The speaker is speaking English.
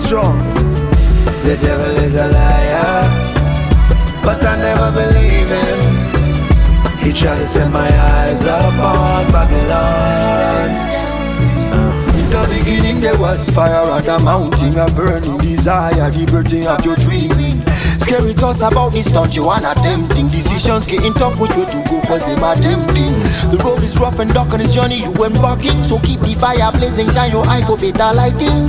strong. The devil is a liar, but I never believe him. He tried to set my eyes upon Babylon. In the beginning there was fire and a mountain, a burning desire, the birthing of your dreaming. Scary thoughts about this don't you wanna tempting. Decisions getting tough with you to go cause they are tempting. The road is rough and dark on this journey you embarking, so keep the fire blazing, shine your eye for better lighting.